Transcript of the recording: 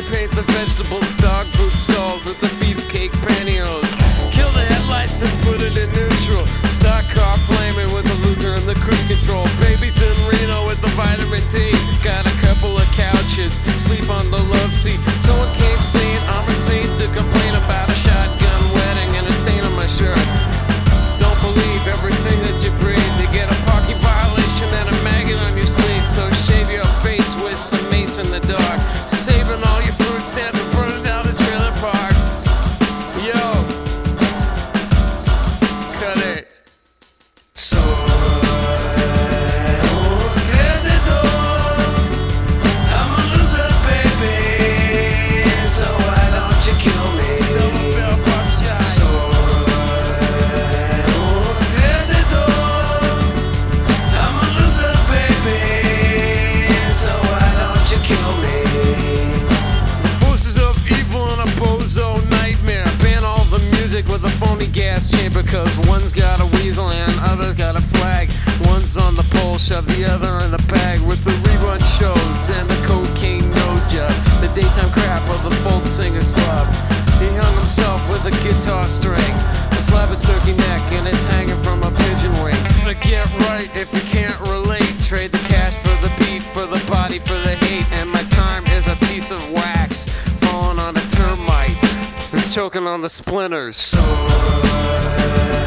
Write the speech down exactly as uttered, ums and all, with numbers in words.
paint the vegetables, dog food stalls with the beefcake pantyhose. Kill the headlights and put it in neutral. Stock car flaming with the loser in the cruise control. Babies in Reno with the vitamin D. Got a couple of couches, sleep on the love seat. Someone came saying I'm insane to complain about a shotgun wedding and a stain on my shirt. Don't believe everything that you breathe. You get a parking violation and a maggot on your sleeve. So shave your face with some mace in the dark. Saving all your food stamps and burning down the trailer park. Yo, cut it. Soy un perdedor. I'm a loser, baby. So why don't you kill me? Soy un perdedor. I'm a loser, baby. So why don't you kill me? Forces of evil in a bozo nightmare. Ban all the music with a phony gas chamber, cause one's got a weasel and other's got a flag. One's on the pole, shove the other in the bag. With the rerun shows and the cocaine nose job. The daytime crap of the folk singer slub. He hung himself with a guitar string, a slab of turkey neck, and it's hanging from a pigeon wing. To get right if you can't relate. Trade the cash for the beat, for the body, for the hate. And my time is a piece of wax falling on a termite who's choking on the splinters. So